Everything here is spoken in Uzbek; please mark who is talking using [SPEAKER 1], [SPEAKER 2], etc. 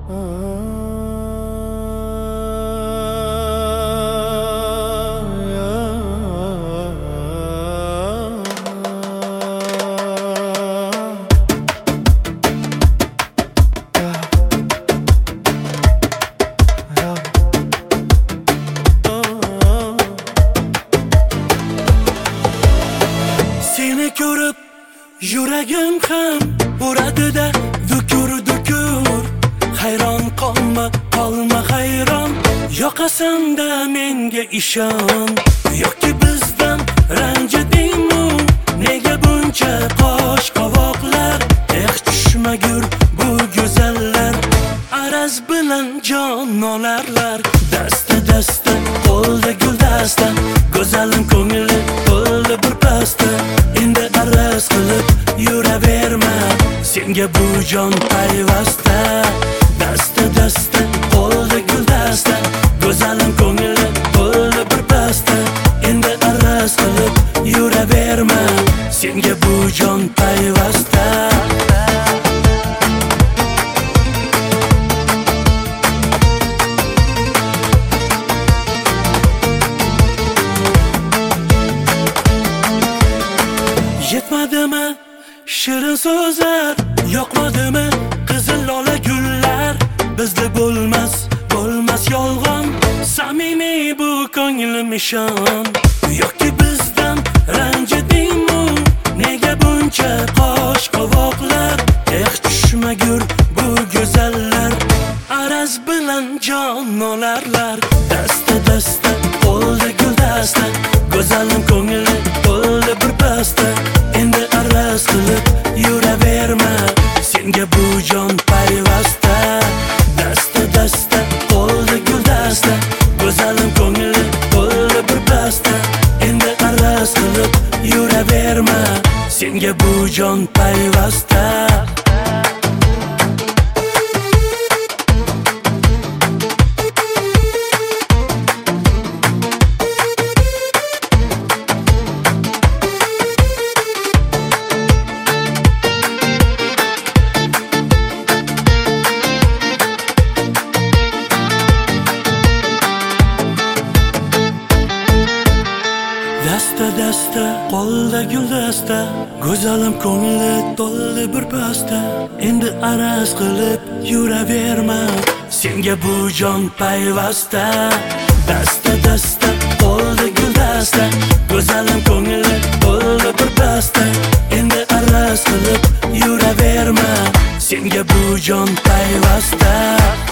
[SPEAKER 1] Seni ko'rib yuragim ham uradida dukur. Hayron qolma hayron, yoqasanda menga ishon. Yoki bizdan ranjidingmi? Nega buncha qosh qovoqlar? Tushmagur bu go'zallar, araz bilan jon olarlar. Dasta qo'lda guldasta, go'zalim ko'ngli to'ldi bir pasta. Endi araz qilib yuraverma, senga bu jon payvasta. Dasta qo'lda guldasta, go'zalim ko'ngli to'ldi bir pasta. Endi araz qilib yuraverma, senga bu jon payvasta. Yetmadimi shirin so'zlar, yoqmadimi qizil lola gullar? Bizda bo'lmas yolg'on, samimiy bu ko'nglim ishon. Yoki bizdan ranjidingmi? Nega buncha qosh qovoqlar? Tushmagur bu go'zallar, araz bilan jon olarlar. Dasta qo'lda guldasta, go'zalim ko'ngli to'ldi bir pasta. Endi araz qilib yuraverma, senga bu jon payvasta. Dasta qo'lda guldasta, go'zalim ko'ngli to'ldi bir pasta. Endi araz qilib yuraverma, senga bu jon payvasta. Dasta qo'lda guldasta, go'zalim ko'ngli to'ldi bir pasta. Endi araz qilib yuraverma, senga bu jon payvasta. Dasta qo'lda guldasta, go'zalim ko'ngli to'ldi bir pasta. Endi araz qilib yuraverma, senga bu jon payvasta.